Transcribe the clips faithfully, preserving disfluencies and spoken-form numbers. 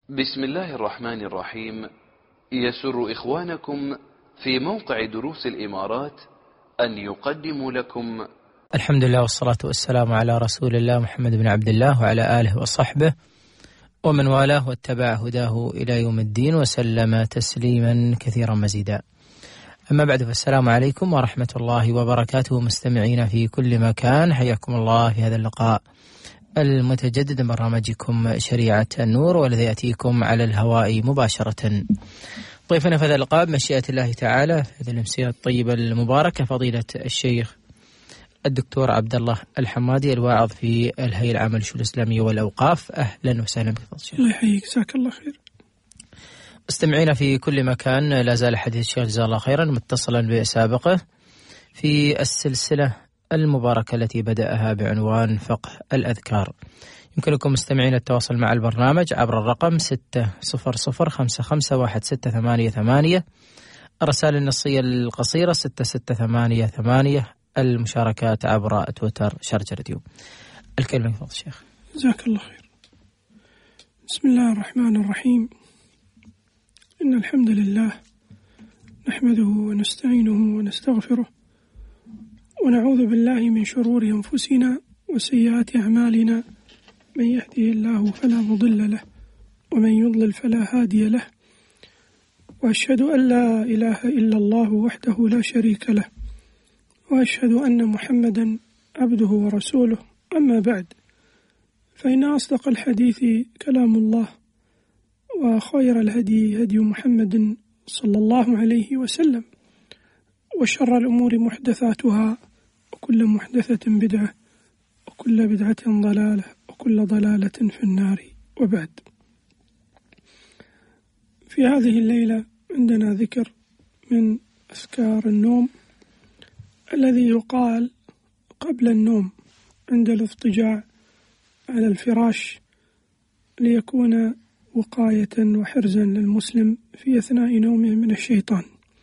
بسم الله الرحمن الرحيم. يسر إخوانكم في موقع دروس الإمارات أن يقدموا لكم الحمد لله والصلاة والسلام على رسول الله محمد بن عبد الله وعلى آله وصحبه ومن والاه واتبع هداه إلى يوم الدين وسلم تسليما كثيرا مزيدا. أما بعد، فالسلام عليكم ورحمة الله وبركاته مستمعين في كل مكان، حياكم الله في هذا اللقاء المتجدد من برنامجكم شريعة النور، والذي يأتيكم على الهواء مباشرة. ضيفنا في هذا اللقاء بمشيئة الله تعالى في هذه الأمسية الطيبة المباركة فضيلة الشيخ الدكتور عبد الله الحمادي، الواعظ في الهيئة العامة للشؤون الإسلامية والأوقاف. أهلا وسهلا بك الشيخ. الله يحييك، جزاك الله خير. مستمعينا في كل مكان، لا زال حديث الشيخ جزاه الله خيرا متصلا بسابقه في السلسلة المباركة التي بدأها بعنوان فقه الأذكار. يمكنكم مستمعين التواصل مع البرنامج عبر الرقم ستة صفر صفر خمسة خمسة واحد ستة ثمانية ثمانية، الرسائل النصية القصيرة ستة ستة ثمانية ثمانية، المشاركات عبر تويتر شارجة راديو. الكلمة يفضل الشيخ. جزاك الله خير. بسم الله الرحمن الرحيم. إن الحمد لله نحمده ونستعينه ونستغفره ونعوذ بالله من شرور أنفسنا وسيئات أعمالنا، من يهده الله فلا مضل له ومن يضلل فلا هادي له، وأشهد أن لا إله إلا الله وحده لا شريك له، وأشهد أن محمدا عبده ورسوله. أما بعد، فإن أصدق الحديث كلام الله، وخير الهدي هدي محمد صلى الله عليه وسلم، وشر الأمور محدثاتها، وكل محدثة بدعة، وكل بدعة ضلالة، وكل ضلالة في النار. وبعد، في هذه الليلة عندنا ذكر من أذكار النوم الذي يقال قبل النوم عند الاضطجاع على الفراش، ليكون وقاية وحرزا للمسلم في أثناء نومه من الشيطان.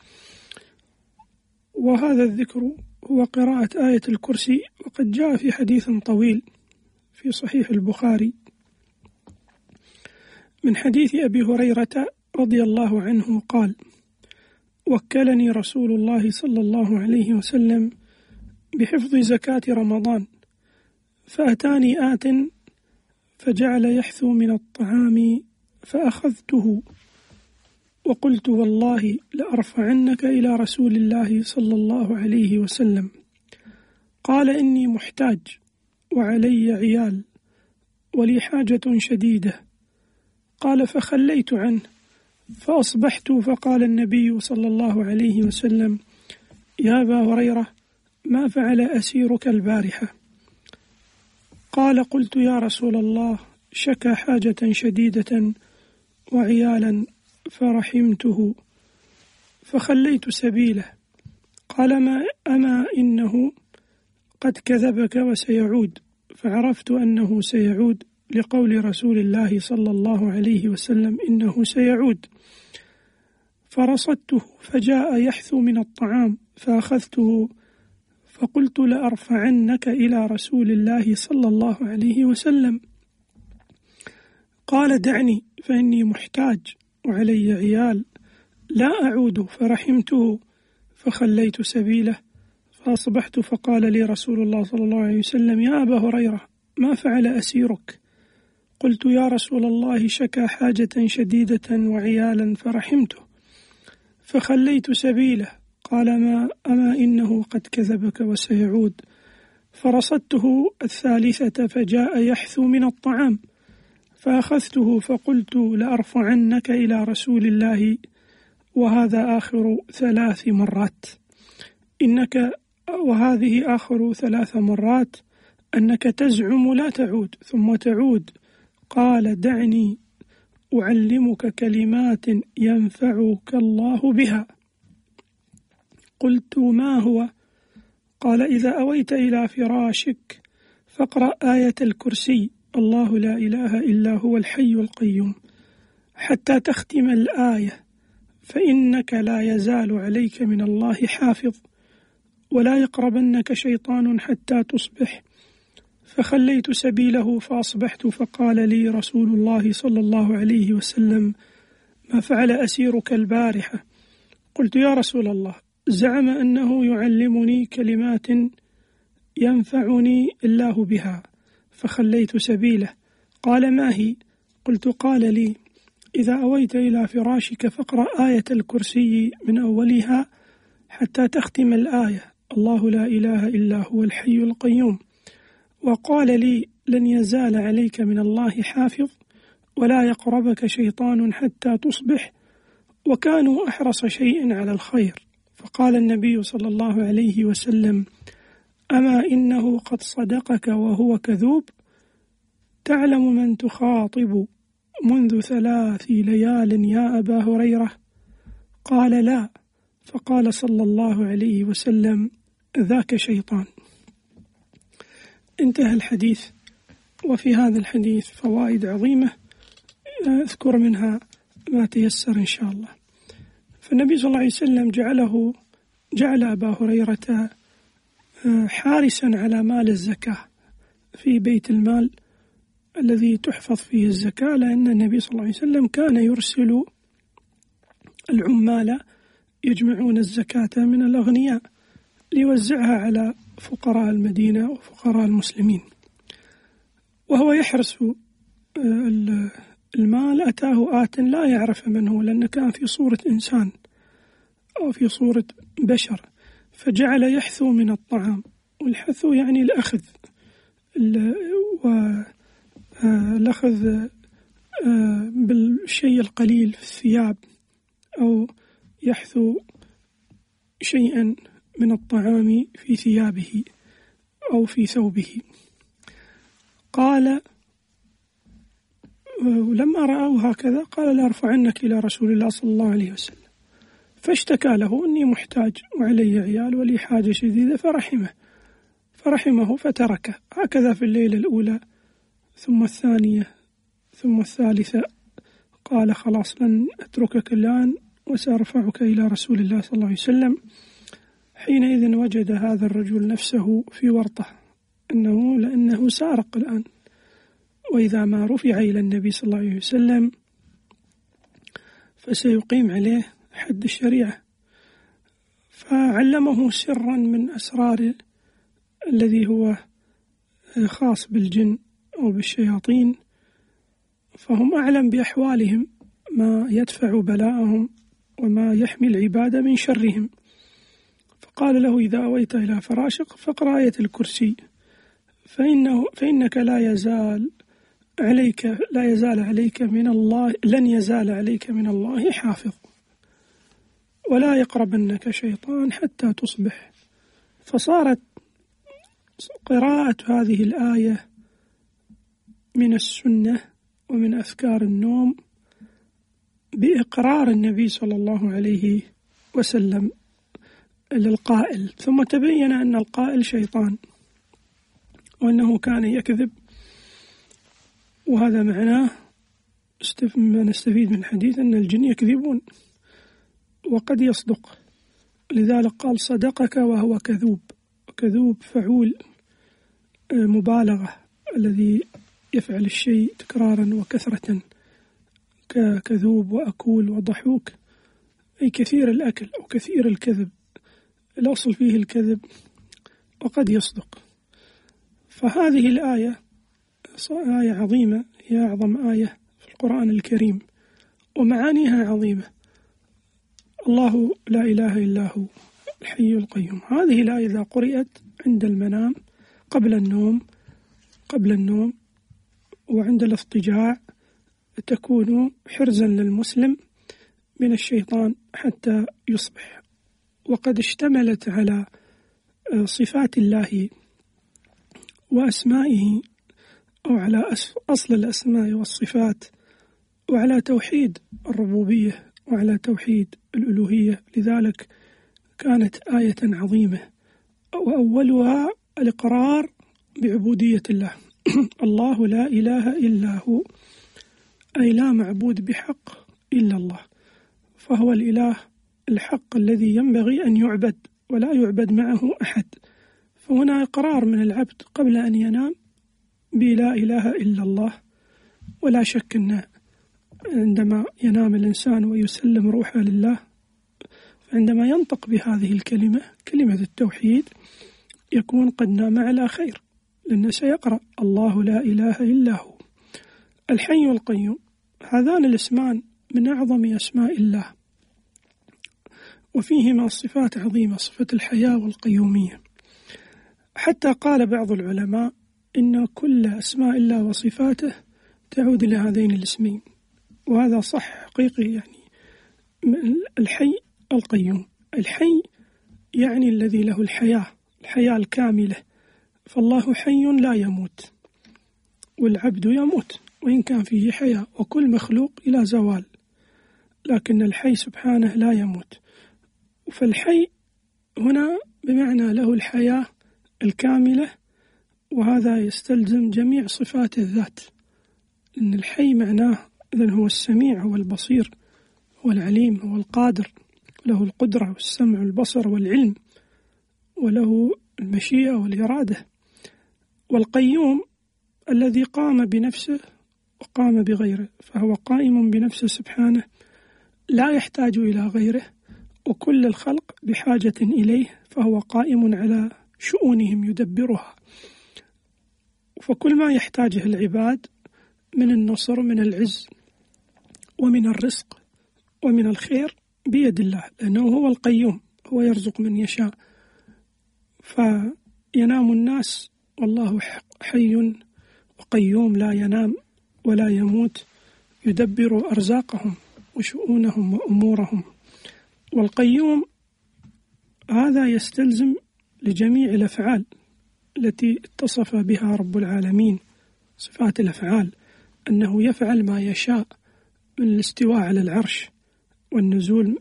وهذا الذكر هو قراءة آية الكرسي، وقد جاء في حديث طويل في صحيح البخاري من حديث أبي هريرة رضي الله عنه قال: وكلني رسول الله صلى الله عليه وسلم بحفظ زكاة رمضان، فأتاني آت فجعل يحثو من الطعام فأخذته وقلت: والله لأرفعنك إلى رسول الله صلى الله عليه وسلم. قال: إني محتاج وعلي عيال ولي حاجة شديدة. قال: فخليت عنه، فأصبحت فقال النبي صلى الله عليه وسلم: يا أبا هريرة، ما فعل أسيرك البارحة؟ قال: قلت: يا رسول الله، شكى حاجة شديدة وعيالا فرحمته فخليت سبيله. قال: ما أما إنه قد كذبك وسيعود. فعرفت أنه سيعود لقول رسول الله صلى الله عليه وسلم إنه سيعود، فرصدته فجاء يحثو من الطعام فأخذته فقلت: لأرفعنك إلى رسول الله صلى الله عليه وسلم. قال: دعني فإني محتاج وعلي عيال لا أعود. فرحمته فخليت سبيله، فأصبحت فقال لي رسول الله صلى الله عليه وسلم: يا أبا هريرة، ما فعل أسيرك؟ قلت: يا رسول الله، شكى حاجة شديدة وعيالا فرحمته فخليت سبيله. قال: ما أما إنه قد كذبك وسيعود. فرصدته الثالثة فجاء يحثو من الطعام فأخذته فقلت: لأرفعنك إلى رسول الله. وهذا آخر ثلاث مرات إنك وهذه آخر ثلاث مرات أنك تزعم لا تعود ثم تعود. قال: دعني أعلمك كلمات ينفعك الله بها. قلت: ما هو؟ قال: إذا أويت إلى فراشك فاقرأ آية الكرسي، الله لا إله إلا هو الحي القيوم، حتى تختم الآية، فإنك لا يزال عليك من الله حافظ، ولا يقربنك شيطان حتى تصبح، فخليت سبيله فأصبحت فقال لي رسول الله صلى الله عليه وسلم: ما فعل أسيرك البارحة؟ قلت: يا رسول الله، زعم أنه يعلمني كلمات ينفعني الله بها فخليت سبيله. قال: ما هي؟ قلت: قال لي: إذا أويت إلى فراشك فاقرأ آية الكرسي من أولها حتى تختم الآية: الله لا إله إلا هو الحي القيوم. وقال لي: لن يزال عليك من الله حافظ ولا يقربك شيطان حتى تصبح، وكانوا أحرص شيء على الخير. فقال النبي صلى الله عليه وسلم: أما إنه قد صدقك وهو كذوب؟ تعلم من تخاطب منذ ثلاث ليال يا أبا هريرة؟ قال: لا. فقال صلى الله عليه وسلم: ذاك شيطان. انتهى الحديث. وفي هذا الحديث فوائد عظيمة أذكر منها ما تيسر إن شاء الله. فالنبي صلى الله عليه وسلم جعله جعل أبا هريرة حارسا على مال الزكاة في بيت المال الذي تحفظ فيه الزكاة، لأن النبي صلى الله عليه وسلم كان يرسل العمال يجمعون الزكاة من الأغنياء ليوزعها على فقراء المدينة وفقراء المسلمين، وهو يحرس المال. أتاه آت لا يعرف من هو، لأنه كان في صورة إنسان أو في صورة بشر، فجعل يحثو من الطعام، والحثو يعني الأخذ، والأخذ بالشيء القليل في الثياب، أو يحثو شيئا من الطعام في ثيابه أو في ثوبه. قال: ولما رأوه هكذا قال: لأرفعنك إلى رسول الله صلى الله عليه وسلم. فاشتكى له: إني محتاج وعلي عيال ولي حاجة شديدة، فرحمه فرحمه فتركه. هكذا في الليلة الأولى ثم الثانية ثم الثالثة. قال: خلاص لن أتركك الآن وسأرفعك إلى رسول الله صلى الله عليه وسلم. حينئذ وجد هذا الرجل نفسه في ورطة، أنه لأنه سارق الآن، وإذا ما رفع إلى النبي صلى الله عليه وسلم فسيقيم عليه حد الشريعة. فعلمه سرا من أسرار الذي هو خاص بالجن أو بالشياطين، فهم أعلم بأحوالهم، ما يدفع بلاءهم وما يحمي العباد من شرهم. فقال له: إذا أويت إلى فراشك فاقرأ آية الكرسي فإنه فإنك لا يزال عليك لا يزال عليك من الله لن يزال عليك من الله حافظ ولا يقربنك شيطان حتى تصبح. فصارت قراءة هذه الآية من السنة ومن أذكار النوم بإقرار النبي صلى الله عليه وسلم للقائل. ثم تبين أن القائل شيطان وأنه كان يكذب، وهذا معناه ما نستفيد من الحديث أن الجن يكذبون وقد يصدق. لذلك قال: صدقك وهو كذوب. كذوب فعول مبالغة، الذي يفعل الشيء تكرارا وكثرة، ككذوب وأكول وضحوك، أي كثير الأكل أو كثير الكذب، الأصل فيه الكذب وقد يصدق. فهذه الآية آية عظيمة، هي أعظم آية في القرآن الكريم ومعانيها عظيمة. الله لا إله إلا هو الحي القيوم. هذه الآية إذا قرأت عند المنام قبل النوم قبل النوم وعند الاضطجاع تكون حرزا للمسلم من الشيطان حتى يصبح. وقد اشتملت على صفات الله وأسمائه، أو على أصل الأسماء والصفات، وعلى توحيد الربوبية وعلى توحيد الألوهية. لذلك كانت آية عظيمة، وأولها الإقرار بعبودية الله. الله لا إله إلا هو، أي لا معبود بحق إلا الله، فهو الإله الحق الذي ينبغي أن يعبد ولا يعبد معه أحد. فهنا إقرار من العبد قبل أن ينام بلا إله إلا الله. ولا شك أن عندما ينام الإنسان ويسلم روحه لله، فعندما ينطق بهذه الكلمة، كلمة التوحيد، يكون قد نام على خير، لأنه سيقرأ الله لا إله إلا هو الحي القيوم. هذان الاسمان من أعظم أسماء الله، وفيهما صفات عظيمة، صفة الحياة والقيومية. حتى قال بعض العلماء إن كل أسماء الله وصفاته تعود إلى هذين الاسمين، وهذا صح حقيقي. يعني الحي القيوم، الحي يعني الذي له الحياة، الحياة الكاملة، فالله حي لا يموت، والعبد يموت وإن كان فيه حياة، وكل مخلوق إلى زوال، لكن الحي سبحانه لا يموت. فالحي هنا بمعنى له الحياة الكاملة، وهذا يستلزم جميع صفات الذات، لأن الحي معناه إذن هو السميع، هو البصير، هو العليم، هو القادر، له القدرة والسمع والبصر والعلم، وله المشيئة والإرادة. والقيوم الذي قام بنفسه وقام بغيره، فهو قائم بنفسه سبحانه لا يحتاج إلى غيره، وكل الخلق بحاجة إليه، فهو قائم على شؤونهم يدبرها. فكل ما يحتاجه العباد من النصر، من العز، ومن الرزق، ومن الخير بيد الله، لأنه هو القيوم، هو يرزق من يشاء. فينام الناس والله حي وقيوم لا ينام ولا يموت، يدبر أرزاقهم وشؤونهم وأمورهم. والقيوم هذا يستلزم لجميع الأفعال التي اتصف بها رب العالمين، صفات الأفعال، أنه يفعل ما يشاء من الاستواء على العرش، والنزول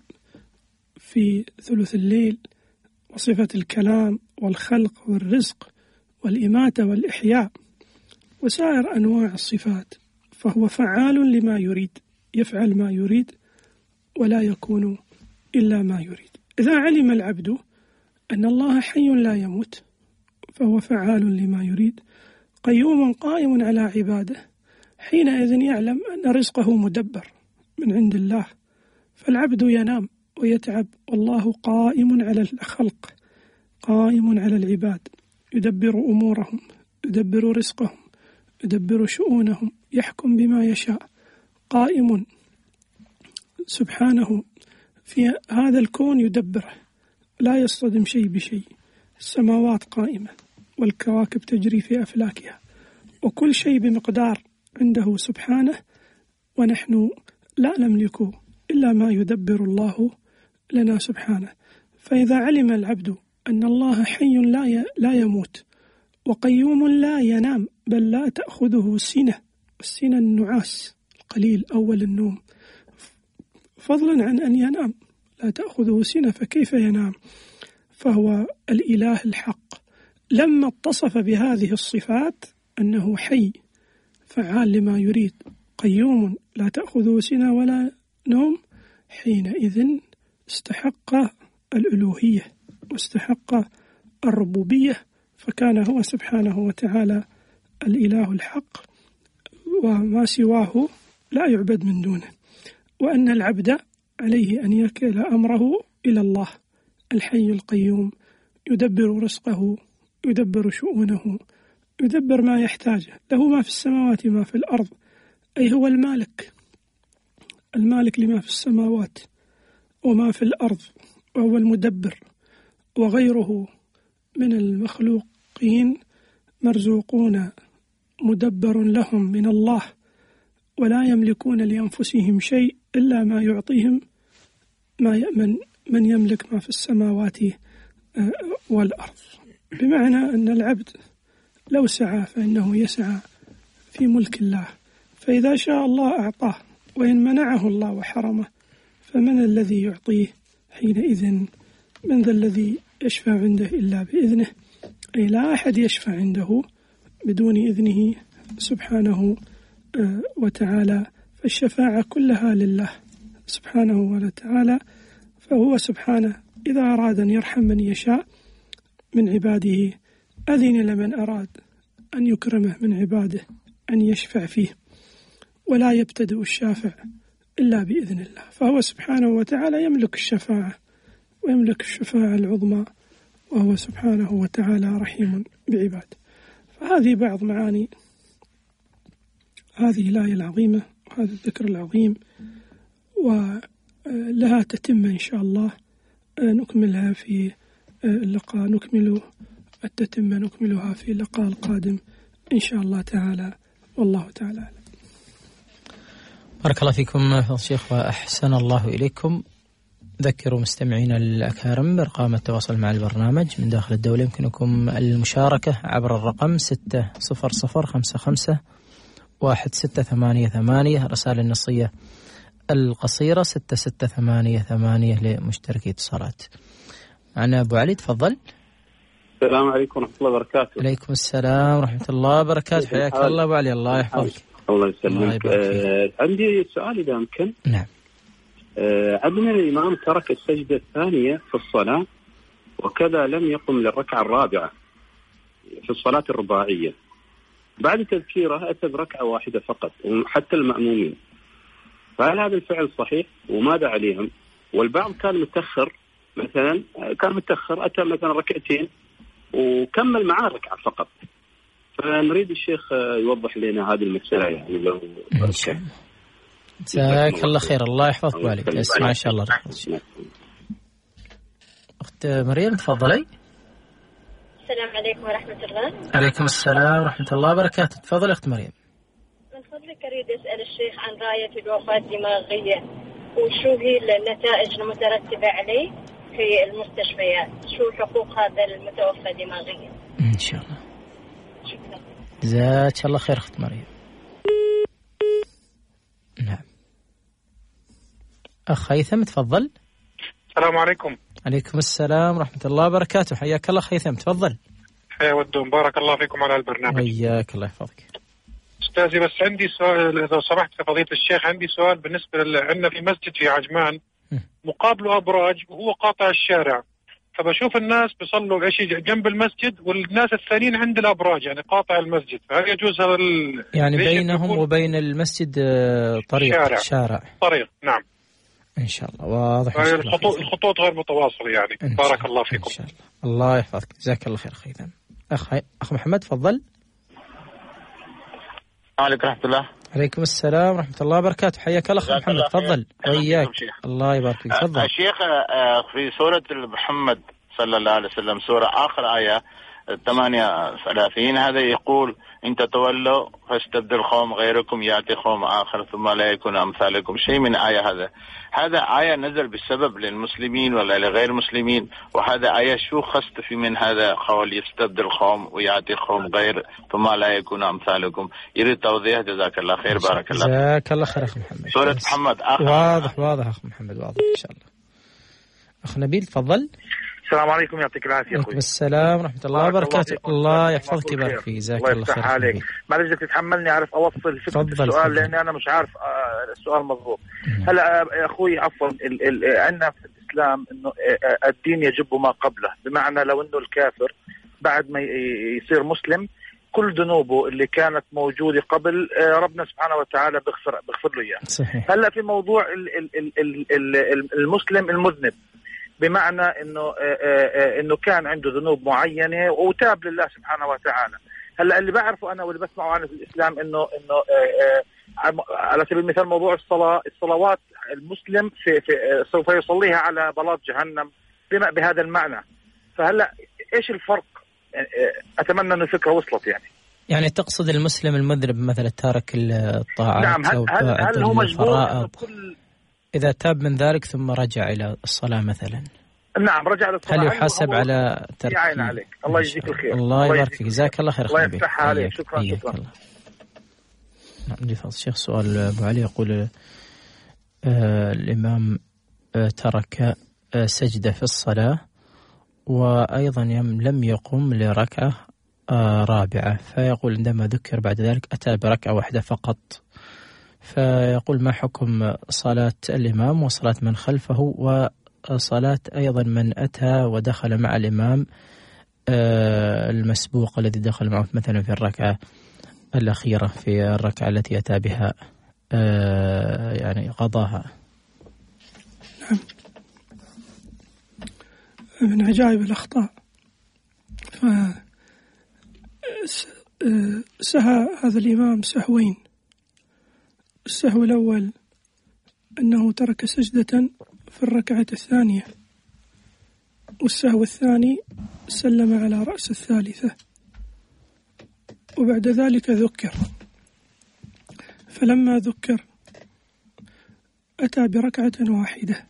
في ثلث الليل، وصفة الكلام والخلق والرزق والإماتة والإحياء، وسائر أنواع الصفات. فهو فعال لما يريد، يفعل ما يريد ولا يكون إلا ما يريد. إذا علم العبد أن الله حي لا يموت، فهو فعال لما يريد، قيوم قائم على عباده، حينئذ يعلم أن رزقه مدبر من عند الله. فالعبد ينام ويتعب، والله قائم على الخلق، قائم على العباد، يدبر أمورهم، يدبر رزقهم، يدبر شؤونهم، يحكم بما يشاء، قائم سبحانه في هذا الكون يدبره، لا يصطدم شيء بشيء. السماوات قائمة، والكواكب تجري في أفلاكها، وكل شيء بمقدار عنده سبحانه، ونحن لا نملك إلا ما يدبر الله لنا سبحانه. فإذا علم العبد أن الله حي لا لا يموت، وقيوم لا ينام، بل لا تأخذه سنة، السنة النعاس القليل أول النوم، فضلا عن أن ينام، لا تأخذه سنة، فكيف ينام؟ فهو الإله الحق. لما اتصف بهذه الصفات أنه حي فعال لما يريد، قيوم لا تأخذه سنة ولا نوم، حينئذ استحق الألوهية واستحق الربوبية، فكان هو سبحانه وتعالى الإله الحق، وما سواه لا يعبد من دونه. وأن العبد عليه أن يكل أمره إلى الله الحي القيوم، يدبر رزقه، يدبر شؤونه، يدبر ما يحتاجه، له ما في السماوات ما في الأرض، أي هو المالك، المالك لما في السماوات وما في الأرض، وهو المدبر. وغيره من المخلوقين مرزوقون مدبر لهم من الله، ولا يملكون لأنفسهم شيء إلا ما يعطيهم ما يأمن من يملك ما في السماوات والأرض. بمعنى أن العبد لو سعى فإنه يسعى في ملك الله، فإذا شاء الله أعطاه، وإن منعه الله وحرمه فمن الذي يعطيه حينئذ؟ من ذا الذي يشفع عنده إلا بإذنه، أي لا أحد يشفع عنده بدون إذنه سبحانه وتعالى. فالشفاعة كلها لله سبحانه وتعالى، فهو سبحانه إذا أراد أن يرحم من يشاء من عباده أذن لمن أراد أن يكرمه من عباده، أن يشفع فيه، ولا يبتدئ الشافع إلا بإذن الله، فهو سبحانه وتعالى يملك الشفاعة ويملك الشفاعة العظمى، وهو سبحانه وتعالى رحيم بعباده. فهذه بعض معاني هذه الآية العظيمة وهذا الذكر العظيم، ولها تتم إن شاء الله نكملها في اللقاء نكمل التتمة نكملها في اللقاء القادم إن شاء الله تعالى، والله تعالى أعلم. بارك الله فيكم فضل الشيخ وأحسن الله إليكم. ذكروا مستمعين الأكارم برقم التواصل مع البرنامج من داخل الدولة، يمكنكم المشاركة عبر الرقم ستة صفر صفر خمسة خمسة واحد ستة ثمانية ثمانية، رسائل النصية القصيرة ستة ستة ثمانية ثمانية لمشتركي اتصالات. معنا أبو علي، تفضل. السلام عليكم ورحمة الله وبركاته. عليكم السلام ورحمة الله وبركاته، حياك الله أبو علي، الله يحفظك. الله يسلمك. آه عندي سؤال إذا ممكن. نعم. آه عندنا الإمام ترك السجدة الثانية في الصلاة، وكذا لم يقم للركعة الرابعة في الصلاة الرباعية، بعد تذكيره أتى بركعة واحدة فقط حتى المأمومين، فهل هذا الفعل صحيح وماذا عليهم؟ والبعض كان متأخر، مثلا كان متأخر أتى مثلا ركعتين وكمل معاه ركعة فقط، فنريد الشيخ يوضح لنا هذه المسألة يعني لو جزاك الله خير، الله يحفظك بالك. اسمع إن شاء الله. أخت مريم تفضلي. السلام عليكم ورحمة الله. عليكم السلام ورحمة الله وبركاته، تفضل أخت مريم. من فضلك أريد أسأل الشيخ عن راية الوفاة الدماغية، وشو هي النتائج المترتبة عليه في المستشفيات، شو حقوق هذا المتوفى دماغيا إن شاء الله. شكرا. جزاك الله خير أخت مريم. نعم. أخ هيثم تفضل. السلام عليكم. عليكم السلام ورحمة الله وبركاته، حياك الله هيثم، تفضل. حيا ودهم، بارك الله فيكم على البرنامج. حياك الله يحفظك. أستاذي بس عندي سؤال إذا سمحت يا فضيلة الشيخ، عندي سؤال بالنسبة عندنا في مسجد في عجمان مقابله أبراج وهو قاطع الشارع، فبشوف الناس بيصلوا العشي جنب المسجد والناس الثانيين عند الأبراج، يعني قاطع المسجد، فهل يجوز هذا ال... يعني بينهم وبين المسجد طريق شارع, شارع. طريق نعم إن شاء الله واضح. يعني الخطوط الخطوط غير متواصلة يعني. بارك الله فيكم. إن شاء الله. الله يحفظك، جزاك الله خير خيثم. أخ أخ محمد تفضل. عليكم ورحمة الله. عليكم السلام ورحمة الله وبركاته، حياك الله أخ محمد، تفضل. وياك الله يبارك فيك، تفضل. الشيخ في سورة محمد صلى الله عليه وسلم سورة آخر آية ثمانية وثلاثين هذا يقول إن تتولوا فاستبدل قوم غيركم يأتي قوم آخر ثم لا يكون أمثالكم، شيء من آية هذا هذا آية نزل بالسبب للمسلمين ولا لغير المسلمين؟ وهذا آية شو خصت في من هذا قول يستبدل قوم ويأتي قوم غير ثم لا يكون أمثالكم؟ يريد توضيح، جزاك الله خير. بارك الله. جزاك الله خير أخ محمد. سورة محمد آخر. واضح واضح أخ محمد، واضح إن شاء الله. أخ نبيل تفضل. السلام عليكم، يعطيك العافية. وعليكم السلام ورحمة الله وبركاته. الله يحفظك ويبارك فيك، جزاك الله خير. الله عليك. معلش بدك تتحملني أعرف أوصل فكرة السؤال لأني أنا مش عارف السؤال مضبوط. هلا أخوي عفوا، عندنا في الإسلام إنه الدين يجب ما قبله، بمعنى لو إنه الكافر بعد ما يصير مسلم كل ذنوبه اللي كانت موجودة قبل ربنا سبحانه وتعالى بغفر بغفر له إياها. هلا في موضوع المسلم المذنب، بمعنى انه انه كان عنده ذنوب معينه وتاب لله سبحانه وتعالى. هلا اللي بعرفه انا واللي بسمعه عنه في الاسلام انه انه على سبيل المثال موضوع الصلاه، الصلوات المسلم في, في سوف يصليها على بلاط جهنم بما بهذا المعنى. فهلا ايش الفرق؟ اتمنى ان الفكره وصلت يعني. يعني تقصد المسلم المذنب مثلا تارك الطاعات؟ نعم. هل, هل, هل هو مجبور كل إذا تاب من ذلك ثم رجع إلى الصلاة مثلا؟ نعم رجع للصلاة. هل يحاسب على ترك؟ يعين عليك. الله يجزيك الخير. الله يبارك فيك، جزاك الله خير. الله يفتح عليك. شكرا شكرا. نعم فضل الشيخ. سؤال أبو علي يقول آه الإمام آه ترك آه سجدة في الصلاة وأيضا لم يقم لركعة آه رابعة، فيقول عندما ذكر بعد ذلك أتى بركعة واحدة فقط، فيقول ما حكم صلاة الإمام وصلاة من خلفه وصلاة أيضا من أتى ودخل مع الإمام المسبوق الذي دخل معه مثلا في الركعة الأخيرة في الركعة التي أتى بها يعني قضاها. نعم. من عجائب الأخطاء فسهى هذا الإمام سهوين. السهو الأول أنه ترك سجدة في الركعة الثانية، والسهو الثاني سلم على رأس الثالثة، وبعد ذلك ذكر، فلما ذكر أتى بركعة واحدة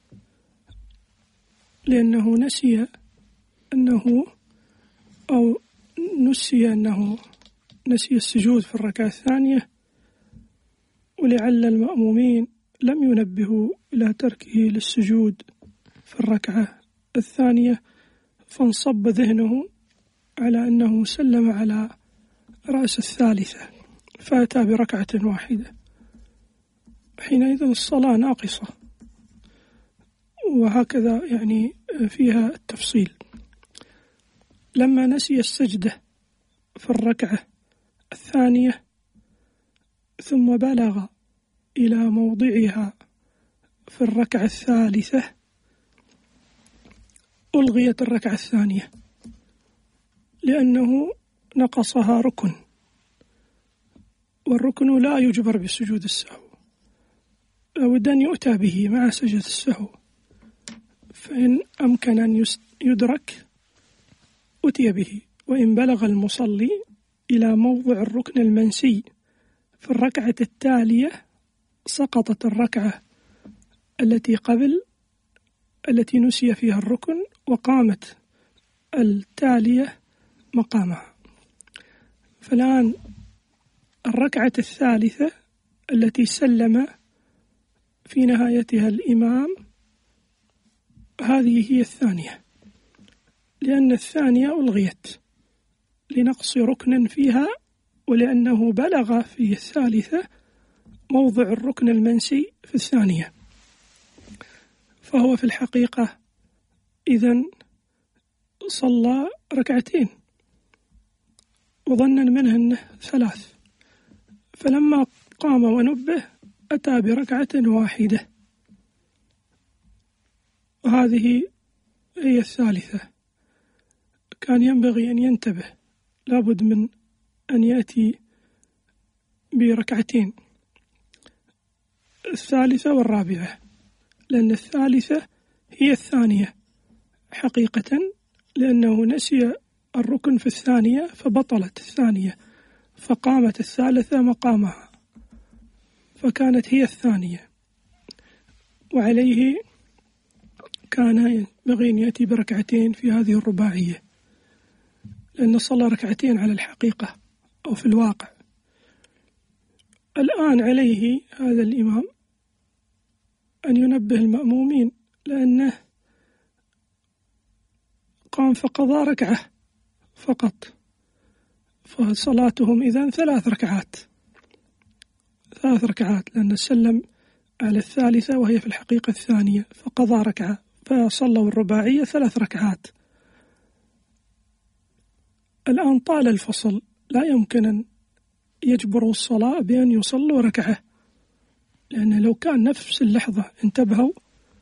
لأنه نسي أنه أو نسي أنه نسي السجود في الركعة الثانية، ولعل المأمومين لم ينبهوا إلى تركه للسجود في الركعة الثانية، فانصب ذهنه على أنه سلم على رأس الثالثة فأتى بركعة واحدة. حينئذ الصلاة ناقصة، وهكذا يعني فيها التفصيل. لما نسي السجدة في الركعة الثانية ثم بلغ إلى موضعها في الركعة الثالثة ألغيت الركعة الثانية لأنه نقصها ركن، والركن لا يجبر بسجود السهو، لابد أن يؤتى به مع سجدة السهو، فإن أمكن أن يدرك أتي به. وإن بلغ المصلي إلى موضع الركن المنسي في الركعة التالية سقطت الركعة التي قبل التي نسي فيها الركن، وقامت التالية مقامها. فالآن الركعة الثالثة التي سلم في نهايتها الإمام هذه هي الثانية، لأن الثانية ألغيت لنقص ركن فيها، ولأنه بلغ في الثالثة موضع الركن المنسي في الثانية، فهو في الحقيقة إذن صلى ركعتين وظنا منه أنه ثلاث، فلما قام ونبه أتى بركعة واحدة، وهذه هي الثالثة. كان ينبغي أن ينتبه، لابد من أن يأتي بركعتين، الثالثة والرابعة، لأن الثالثة هي الثانية حقيقة، لأنه نسي الركن في الثانية فبطلت الثانية، فقامت الثالثة مقامها، فكانت هي الثانية، وعليه كان ينبغي أن يأتي بركعتين في هذه الرباعية، لأن صلى ركعتين على الحقيقة أو في الواقع. الآن عليه هذا الإمام أن ينبه المأمومين، لأنه قام فقضى ركعة فقط، فصلاتهم إذن ثلاث ركعات ثلاث ركعات لأن سلم على الثالثة وهي في الحقيقة الثانية، فقضى ركعة، فصلوا الرباعية ثلاث ركعات. الآن طال الفصل، لا يمكن أن يجبروا الصلاة بأن يصلوا ركعة، لأن لو كان نفس اللحظة انتبهوا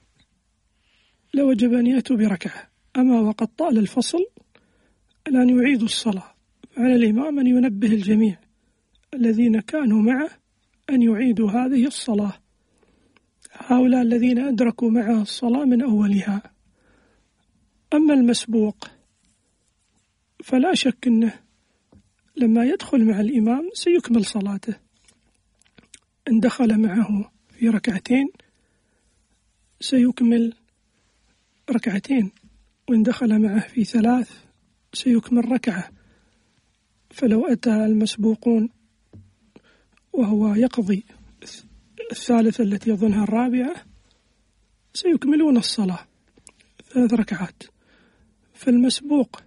لوجب أن يأتوا بركعة، أما وقد طال الفصل الآن يعيدوا الصلاة. على الإمام أن ينبه الجميع الذين كانوا معه أن يعيدوا هذه الصلاة، هؤلاء الذين أدركوا معه الصلاة من أولها. أما المسبوق فلا شك أنه لما يدخل مع الإمام سيكمل صلاته، إن دخل معه في ركعتين سيكمل ركعتين، وإن دخل معه في ثلاث سيكمل ركعة. فلو أتى المسبوقون وهو يقضي الثالثة التي يظنها الرابعة سيكملون الصلاة ثلاث ركعات. فالمسبوق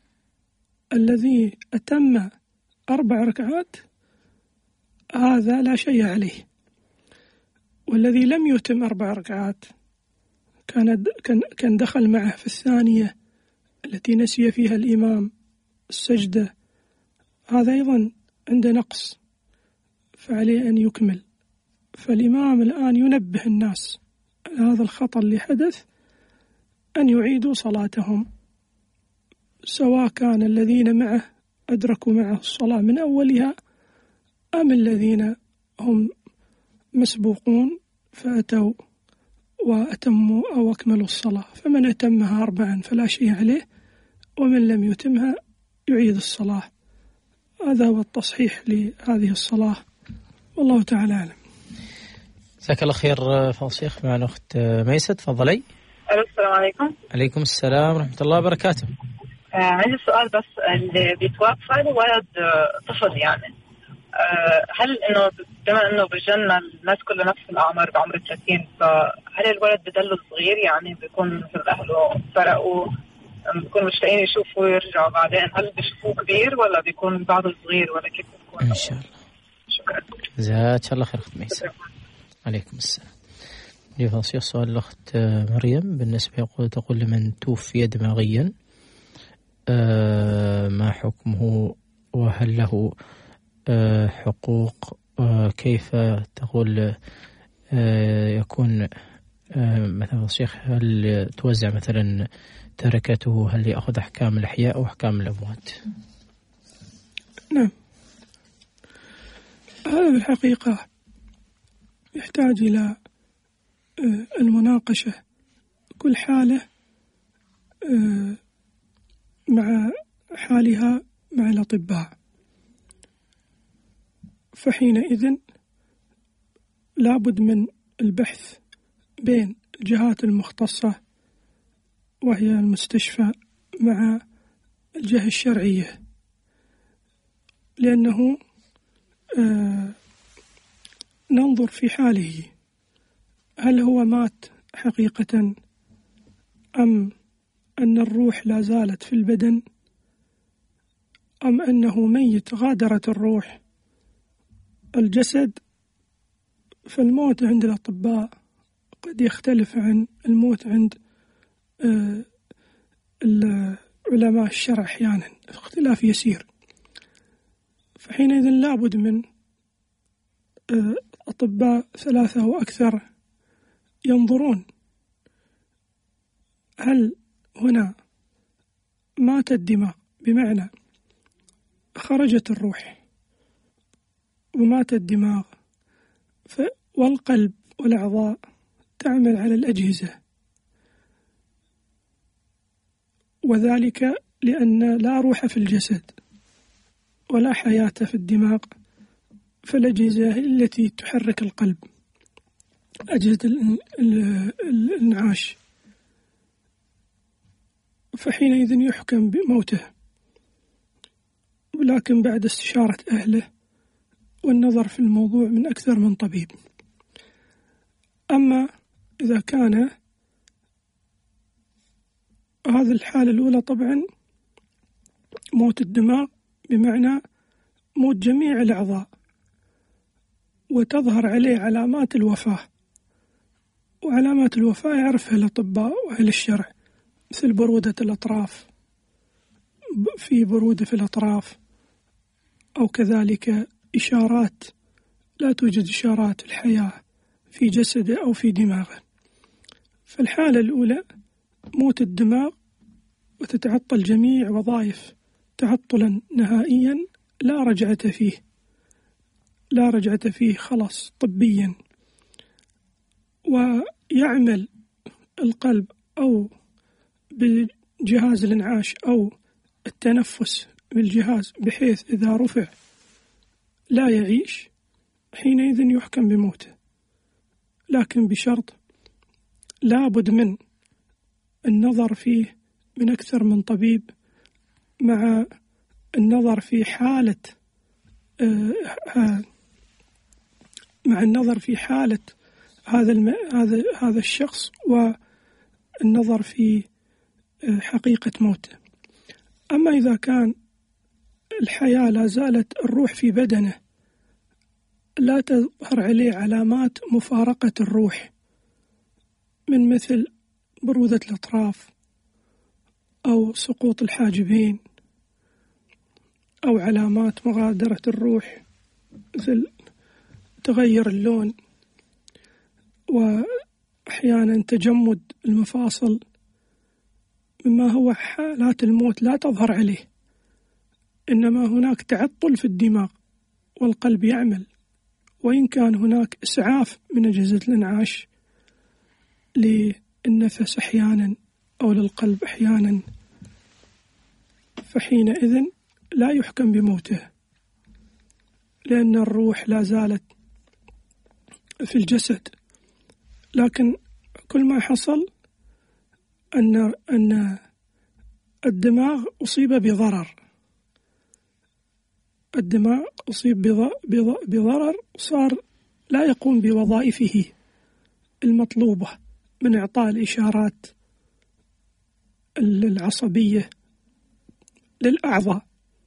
الذي أتم أربع ركعات هذا لا شيء عليه، والذي لم يتم أربع ركعات كان كان دخل معه في الثانية التي نسي فيها الإمام السجدة هذا أيضا عنده نقص، فعليه أن يكمل. فالإمام الآن ينبه الناس على هذا الخطأ اللي حدث، أن يعيدوا صلاتهم، سواء كان الذين معه أدركوا معه الصلاة من أولها أم الذين هم مسبوقون فأتوا وأتموا أو أكملوا الصلاة. فمن أتمها أربعا فلا شيء عليه، ومن لم يتمها يعيد الصلاة. هذا هو التصحيح لهذه الصلاة، والله تعالى أعلم. جزاك الله خير فضل الشيخ. مع الأخت ميسة، تفضلي. السلام عليكم. عليكم السلام ورحمة الله وبركاته. آه عندي سؤال بس. اللي بيتوفى له ولد طفل يعني آه هل إنه بما إنه بالجنة الناس كلها نفس الأعمار بعمر ثلاثين، فهل الولد بدله صغير يعني بيكون مثل أهله فرقوا بيكون مشتاقين يشوفوا ويرجعوا بعدين، هل بيشوفوه كبير ولا بيكون بعضه صغير ولا كيف بيكون؟ إن شاء الله. شكرا. جزاك الله خير أخت ميسة. عليكم السلام. يفصل سؤال الأخت مريم بالنسبة يقول تقول لمن توفي دماغيا آه ما حكمه وهل له آه حقوق؟ آه كيف تقول آه يكون آه مثلا الشيخ هل توزع مثلا تركته، هل يأخذ أحكام الأحياء أو أحكام الأموات؟ نعم، هذا بالحقيقة يحتاج إلى المناقشة كل حالة مع حالها مع الأطباء، فحينئذ لابد من البحث بين الجهات المختصة وهي المستشفى مع الجهة الشرعية، لأنه ننظر في حاله هل هو مات حقيقة أم أن الروح لا زالت في البدن أم أنه ميت غادرت الروح الجسد. فالموت عند الأطباء قد يختلف عن الموت عند علماء الشرع أحيانا، اختلاف يسير. فحينئذ لابد من أطباء ثلاثة وأكثر ينظرون هل هنا مات الدماغ بمعنى خرجت الروح ومات الدماغ والقلب والأعضاء تعمل على الأجهزة، وذلك لأن لا روح في الجسد ولا حياة في الدماغ، فالأجهزة التي تحرك القلب أجهزة الإنعاش، فحينئذ يحكم بموته، ولكن بعد استشارة أهله والنظر في الموضوع من أكثر من طبيب. أما إذا كان هذه الحالة الأولى طبعا موت الدماغ بمعنى موت جميع الأعضاء وتظهر عليه علامات الوفاة، وعلامات الوفاة يعرفها الأطباء وأهل الشرع، مثل برودة الأطراف، في برودة في الأطراف، أو كذلك إشارات لا توجد إشارات الحياة في جسده أو في دماغه. فالحالة الأولى موت الدماغ وتتعطل جميع وظائف تعطلا نهائيا لا رجعة فيه، لا رجعة فيه خلاص طبيا، ويعمل القلب أو بجهاز الإنعاش أو التنفس بالجهاز بحيث إذا رفع لا يعيش، حينئذ يحكم بموته، لكن بشرط لابد من النظر فيه من أكثر من طبيب، مع النظر في حالة مع النظر في حالة هذا الم... هذا هذا الشخص والنظر في حقيقة موته. أما إذا كان الحياة لا زالت الروح في بدنه، لا تظهر عليه علامات مفارقة الروح من مثل برودة الأطراف أو سقوط الحاجبين أو علامات مغادرة الروح مثل تغير اللون وأحيانا تجمد المفاصل، مما هو حالات الموت لا تظهر عليه، إنما هناك تعطل في الدماغ والقلب يعمل، وإن كان هناك إسعاف من أجهزة الإنعاش للنفس أحيانا أو للقلب أحيانا، فحينئذ لا يحكم بموته، لأن الروح لا زالت في الجسد. لكن كل ما حصل أن أن الدماغ أصيب بضرر، الدماغ أصيب بضرر صار لا يقوم بوظائفه المطلوبة من إعطاء الإشارات العصبية للأعضاء.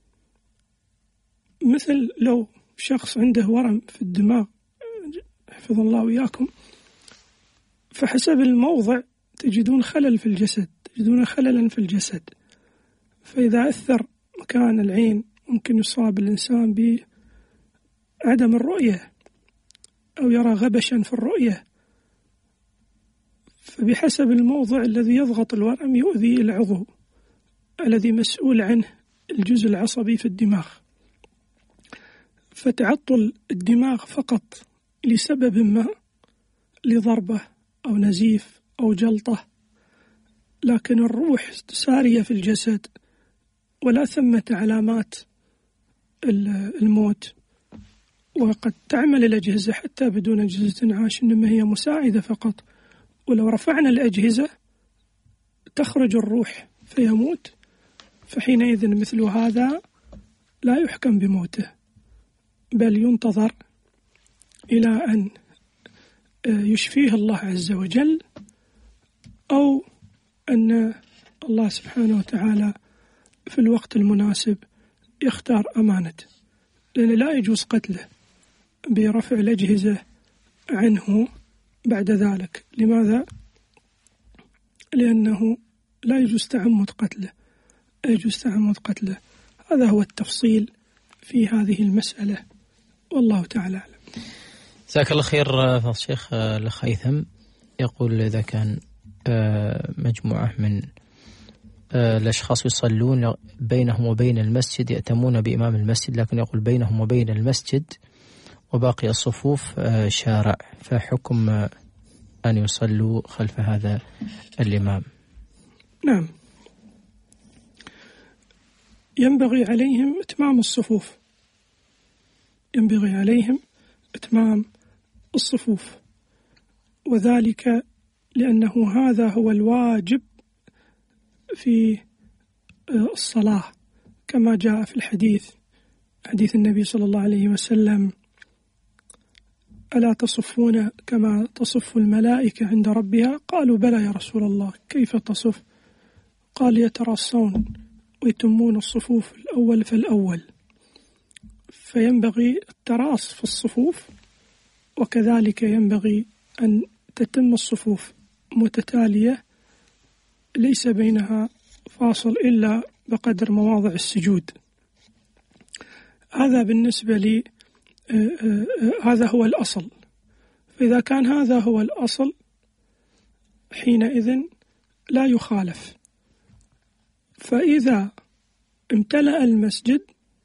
مثل لو شخص عنده ورم في الدماغ حفظ الله وإياكم، فحسب الموضع تجدون خلل في الجسد، تجدون خللا في الجسد. فإذا أثر مكان العين ممكن يصاب الإنسان بعدم الرؤية أو يرى غبشا في الرؤية، فبحسب الموضع الذي يضغط الورم يؤذي العضو الذي مسؤول عنه الجزء العصبي في الدماغ. فتعطل الدماغ فقط لسبب ما، لضربة أو نزيف أو جلطة، لكن الروح سارية في الجسد ولا ثمة علامات الموت. وقد تعمل الأجهزة حتى بدون أجهزة إنعاش، إنما هي مساعدة فقط، ولو رفعنا الأجهزة تخرج الروح فيموت، فحينئذ مثل هذا لا يحكم بموته، بل ينتظر إلى أن يشفيه الله عز وجل، أو أن الله سبحانه وتعالى في الوقت المناسب يختار أمانته، لأن لا يجوز قتله برفع الأجهزة عنه بعد ذلك. لماذا؟ لأنه لا يجوز تعمد قتله، لا يجوز تعمد قتله. هذا هو التفصيل في هذه المسألة، والله تعالى أعلم. جزاك الله خير فضل الشيخ. الأخ هيثم يقول إذا كان مجموعة من الأشخاص يصلون بينهم وبين المسجد، يأتمون بإمام المسجد، لكن يقول بينهم وبين المسجد وباقي الصفوف شارع، فحكم أن يصلوا خلف هذا الإمام؟ نعم، ينبغي عليهم إتمام الصفوف، ينبغي عليهم إتمام الصفوف، وذلك لأنه هذا هو الواجب في الصلاة، كما جاء في الحديث، حديث النبي صلى الله عليه وسلم: ألا تصفون كما تصف الملائكة عند ربها؟ قالوا: بلى يا رسول الله، كيف تصف؟ قال: يتراصون ويتمون الصفوف الأول فالأول. فينبغي التراص في الصفوف، وكذلك ينبغي أن تتم الصفوف متتالية ليس بينها فاصل إلا بقدر مواضع السجود. هذا بالنسبة لي هذا هو الأصل. فإذا كان هذا هو الأصل حينئذ لا يخالف. فإذا امتلأ المسجد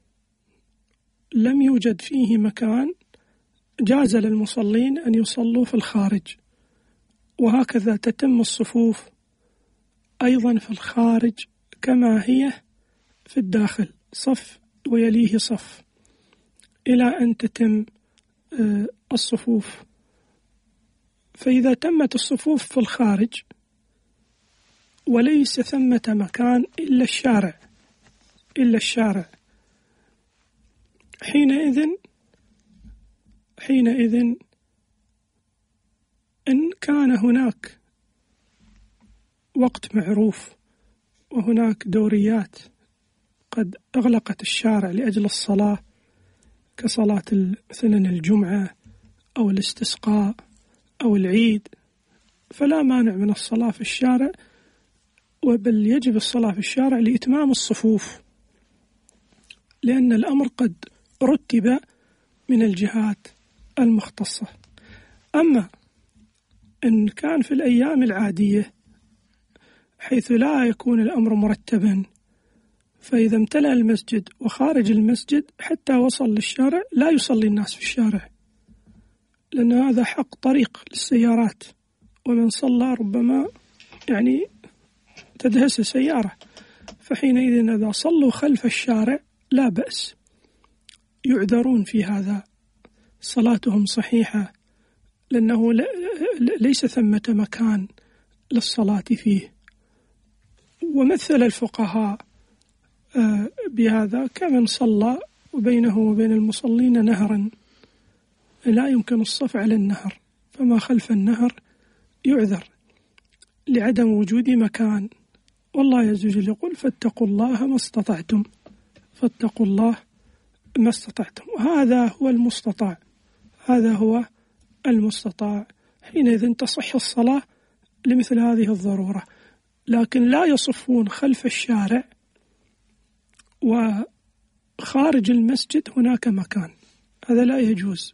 لم يوجد فيه مكان، جاز للمصلين أن يصلوا في الخارج، وهكذا تتم الصفوف أيضا في الخارج كما هي في الداخل، صف ويليه صف، إلى أن تتم الصفوف. فإذا تمت الصفوف في الخارج وليس ثمة مكان إلا الشارع إلا الشارع حينئذ حينئذ إن كان هناك وقت معروف وهناك دوريات قد أغلقت الشارع لأجل الصلاة، كصلاة مثلا الجمعة أو الاستسقاء أو العيد، فلا مانع من الصلاة في الشارع، وبل يجب الصلاة في الشارع لإتمام الصفوف، لأن الأمر قد رتب من الجهات المختصة. أما إن كان في الأيام العادية حيث لا يكون الأمر مرتبا، فإذا امتلأ المسجد وخارج المسجد حتى وصل للشارع لا يصلي الناس في الشارع، لأن هذا حق طريق للسيارات، ومن صلى ربما يعني تدهس سيارة، فحينئذ إذا صلوا خلف الشارع لا بأس، يعذرون في هذا، صلاتهم صحيحة، لأنه ليس ثمة مكان للصلاة فيه. ومثل الفقهاء بهذا كمن صلى وبينه وبين المصلين نهرا، لا يمكن الصف على النهر، فما خلف النهر يعذر لعدم وجود مكان. والله عز وجل يقول فاتقوا الله ما استطعتم، فاتقوا الله ما استطعتم، وهذا هو المستطاع، هذا هو المستطاع. حينئذ تصح الصلاة لمثل هذه الضرورة، لكن لا يصفون خلف الشارع وخارج المسجد هناك مكان، هذا لا يجوز،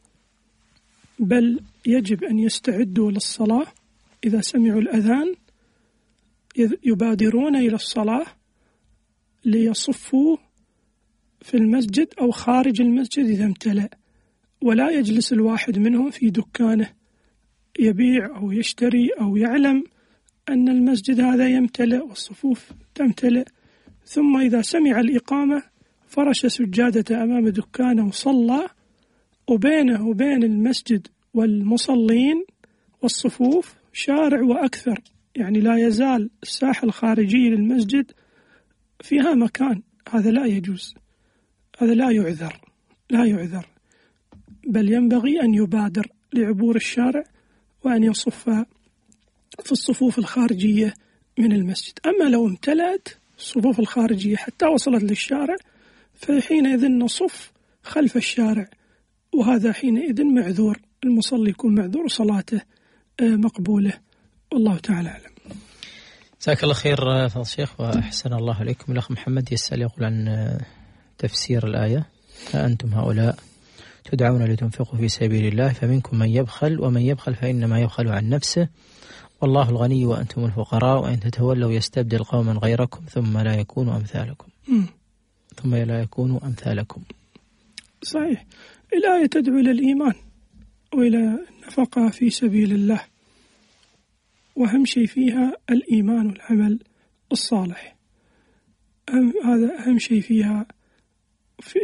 بل يجب أن يستعدوا للصلاة إذا سمعوا الأذان يبادرون إلى الصلاة ليصفوا في المسجد أو خارج المسجد إذا امتلأ، ولا يجلس الواحد منهم في دكانه يبيع أو يشتري أو يعلم أن المسجد هذا يمتلئ والصفوف تمتلئ، ثم إذا سمع الإقامة فرش سجادة أمام دكانه وصلى، وبينه وبين المسجد والمصلين والصفوف شارع وأكثر، يعني لا يزال الساحة الخارجية للمسجد فيها مكان، هذا لا يجوز، هذا لا يعذر، لا يعذر، بل ينبغي أن يبادر لعبور الشارع وأن يصف في الصفوف الخارجية من المسجد. أما لو امتلأت الصفوف الخارجية حتى وصلت للشارع فحينئذ نصف خلف الشارع، وهذا حينئذ معذور، المصلي يكون معذور وصلاته مقبولة، والله تعالى أعلم. جزاك الله خير فضل الشيخ وأحسن الله عليكم. الأخ محمد يسأل يقول عن تفسير الآية أنتم هؤلاء تدعون لتنفقوا في سبيل الله فمنكم من يبخل ومن يبخل فإنما يبخل عن نفسه والله الغني وأنتم الفقراء وإن تتولوا يستبدل قوما غيركم ثم لا يكونوا أمثالكم. م. ثم لا يكونوا أمثالكم. صحيح، الآية تدعو إلى الإيمان وإلى النفقة في سبيل الله، وأهم شيء فيها الإيمان والعمل الصالح، أهم هذا أهم شيء فيها في,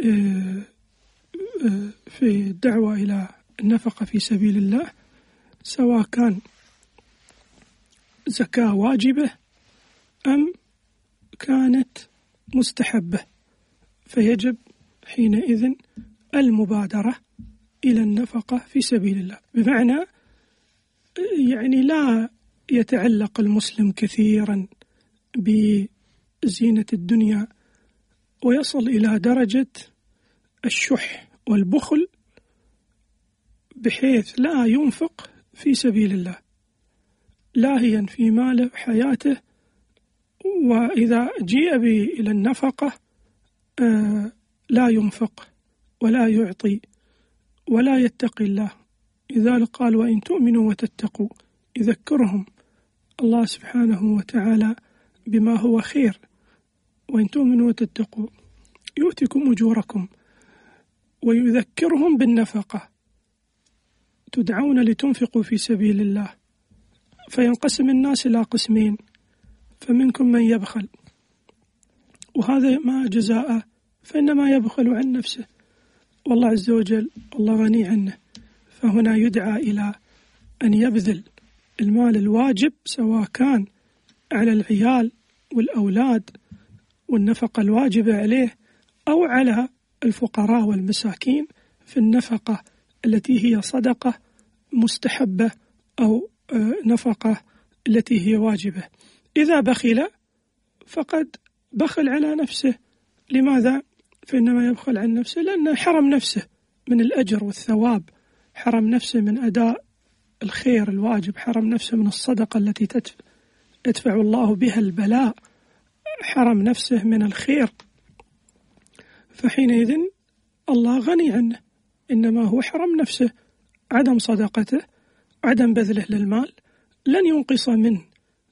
في الدعوة إلى النفقة في سبيل الله، سواء كان زكاة واجبة أم كانت مستحبة، فيجب حينئذ المبادرة إلى النفقة في سبيل الله، بمعنى يعني لا يتعلق المسلم كثيرا بزينة الدنيا ويصل إلى درجة الشح والبخل بحيث لا ينفق في سبيل الله، لاهيا في ماله وحياته، وإذا جيء به إلى النفقة آه لا ينفق ولا يعطي ولا يتقي الله. لذلك قال وإن تؤمنوا وتتقوا، يذكرهم الله سبحانه وتعالى بما هو خير، وإن تؤمنوا وتتقوا يؤتكم أجوركم، ويذكرهم بالنفقة، تدعون لتنفقوا في سبيل الله، فينقسم الناس إلى قسمين، فمنكم من يبخل، وهذا ما جزاءه، فإنما يبخل عن نفسه، والله عز وجل الله غني عنه، فهنا يدعى إلى أن يبذل المال الواجب سواء كان على العيال والأولاد والنفقة الواجبة عليه أو على الفقراء والمساكين في النفقة التي هي صدقة مستحبة أو نفقة التي هي واجبة. إذا بخل فقد بخل على نفسه. لماذا؟ فإنما يبخل عن نفسه لأنه حرم نفسه من الأجر والثواب، حرم نفسه من أداء الخير الواجب، حرم نفسه من الصدقة التي يدفع الله بها البلاء، حرم نفسه من الخير، فحينئذ الله غني عنه، إنما هو حرم نفسه. عدم صدقته، عدم بذله للمال لن ينقص من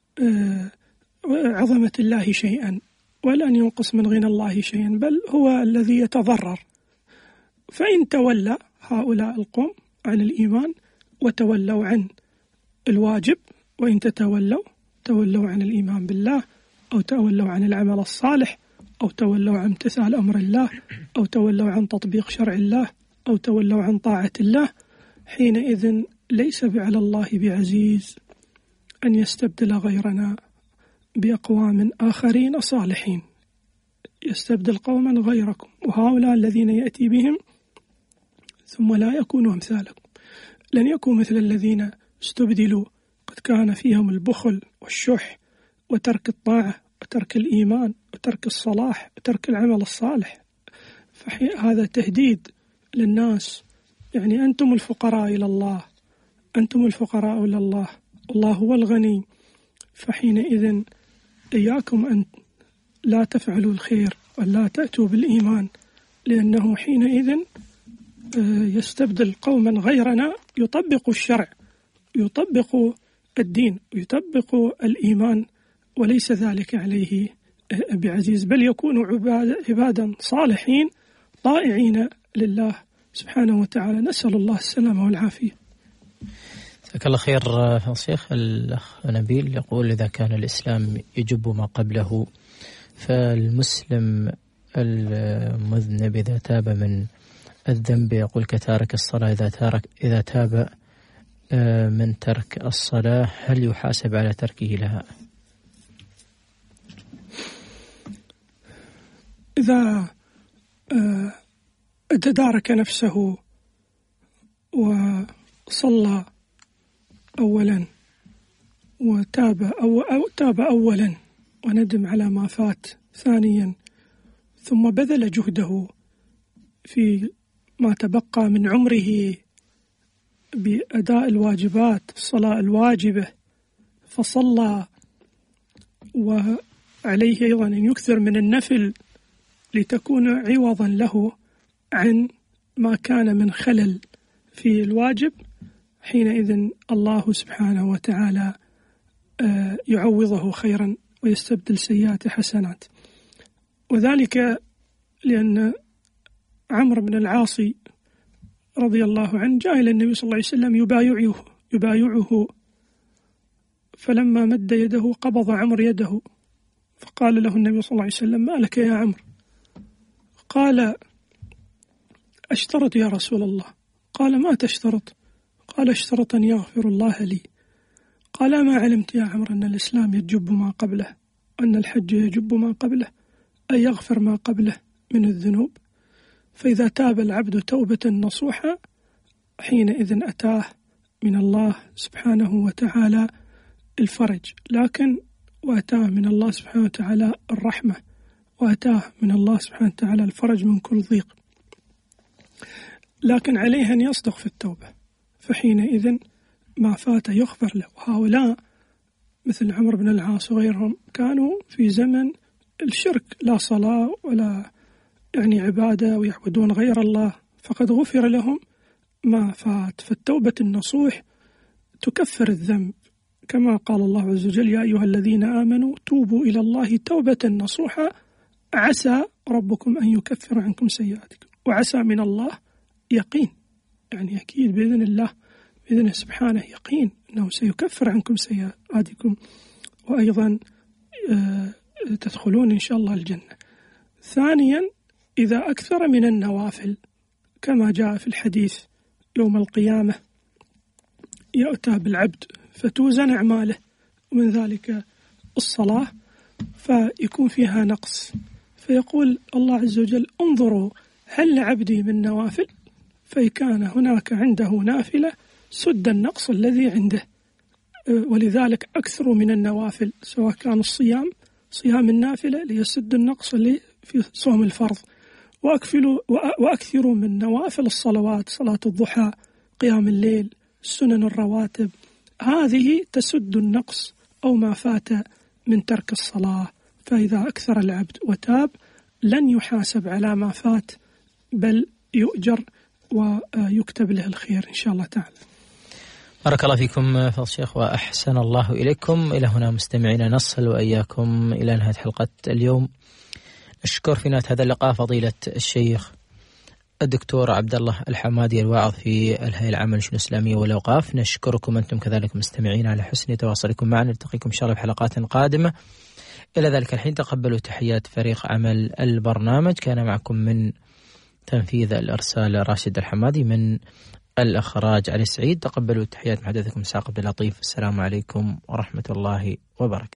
عظمة الله شيئا، ولن ينقص من غنى الله شيئا، بل هو الذي يتضرر. فإن تولى هؤلاء القوم عن الإيمان وتولوا عن الواجب، وإن تتولوا تولوا عن الإيمان بالله، أو تولوا عن العمل الصالح، أو تولوا عن امتثال أمر الله، أو تولوا عن تطبيق شرع الله، أو تولوا عن طاعة الله، حينئذ ليس على الله بعزيز أن يستبدل غيرنا بأقوام آخرين صالحين. يستبدل قوما غيركم، وهؤلاء الذين يأتي بهم ثم لا يكونوا أمثالكم. لن يكون مثل الذين استبدلوا قد كان فيهم البخل والشح وترك الطاعة وترك الإيمان وترك الصلاح وترك العمل الصالح. فهذا تهديد للناس، يعني أنتم الفقراء إلى الله، أنتم الفقراء إلى الله، الله هو الغني. فحينئذ إياكم أن لا تفعلوا الخير ولا تأتوا بالإيمان، لأنه حينئذ يستبدل قوما غيرنا يطبق الشرع، يطبق الدين، يطبق الإيمان، وليس ذلك عليه بعزيز، بل يكون عبادا صالحين طائعين لله سبحانه وتعالى. نسأل الله السلامة والعافية. جزاك الله خير يا شيخ. الأخ نبيل يقول: إذا كان الإسلام يجب ما قبله، فالمسلم المذنب إذا تاب من الذنب، يقول كتارك الصلاة، إذا تارك إذا تاب من ترك الصلاة هل يحاسب على تركه لها؟ إذا تدارك نفسه وصلى أولا وتاب أو, أو تاب أولا وندم على ما فات ثانيا، ثم بذل جهده في ما تبقى من عمره بأداء الواجبات، الصلاة الواجبة، فصلى، وعليه أيضا أن يكثر من النفل لتكون عوضا له عن ما كان من خلل في الواجب، حينئذ الله سبحانه وتعالى يعوضه خيرا ويستبدل سيئات حسنات. وذلك لأن عمرو بن العاص رضي الله عنه جاء إلى النبي صلى الله عليه وسلم يبايعه يبايعه فلما مد يده قبض عمرو يده، فقال له النبي صلى الله عليه وسلم: ما لك يا عمرو؟ قال: أشترط يا رسول الله. قال: ما تشترط؟ قال: اشترط أن يغفر الله لي. قال: ما علمت يا عمرو أن الإسلام يجب ما قبله، وأن الحج يجب ما قبله، أي يغفر ما قبله من الذنوب. فإذا تاب العبد توبة نصوحة حينئذ أتاه من الله سبحانه وتعالى الفرج، لكن وأتاه من الله سبحانه وتعالى الرحمة، وأتاه من الله سبحانه وتعالى الفرج من كل ضيق، لكن عليه أن يصدق في التوبة، فحينئذ ما فات يغفر له. وهؤلاء مثل عمرو بن العاص وغيرهم كانوا في زمن الشرك، لا صلاة ولا يعني عبادة ويعبدون غير الله، فقد غفر لهم ما فات. فالتوبة النصوح تكفر الذنب، كما قال الله عز وجل: يا أيها الذين آمنوا توبوا إلى الله توبة نصوحا عسى ربكم أن يكفر عنكم سيئاتكم. وعسى من الله يقين، يعني أكيد بإذن الله، بإذنه سبحانه يقين أنه سيكفر عنكم سيئاتكم، وأيضا تدخلون إن شاء الله الجنة. ثانيا، إذا أكثر من النوافل كما جاء في الحديث يوم القيامة يؤتى بالعبد فتوزن أعماله، ومن ذلك الصلاة، فيكون فيها نقص، فيقول الله عز وجل: انظروا هل لعبدي من نوافل؟ فإن كان هناك عنده نافلة سد النقص الذي عنده. ولذلك أكثروا من النوافل، سواء كان الصيام صيام النافلة ليسد النقص اللي في صوم الفرض، وأكثروا من نوافل الصلوات، صلاة الضحى، قيام الليل، السنن الرواتب، هذه تسد النقص أو ما فات من ترك الصلاة. فإذا أكثر العبد وتاب لن يحاسب على ما فات، بل يؤجر ويكتب له الخير إن شاء الله تعالى. بارك الله فيكم فضل الشيخ وأحسن الله إليكم. إلى هنا مستمعينا نصل وإياكم إلى نهاية حلقة اليوم. أشكر في نهاية هذا اللقاء فضيلة الشيخ الدكتور عبد الله الحمادي الواعظ في الهيئة العامة للشؤون الإسلامية والأوقاف. نشكركم أنتم كذلك مستمعين على حسن تواصلكم معنا. نلتقيكم إن شاء الله في حلقات قادمة. إلى ذلك الحين تقبلوا تحيات فريق عمل البرنامج. كان معكم من تنفيذ الإرسال راشد الحمادي، من الإخراج علي سعيد. تقبلوا تحيات محدثكم ساق عبد اللطيف. السلام عليكم ورحمة الله وبركاته.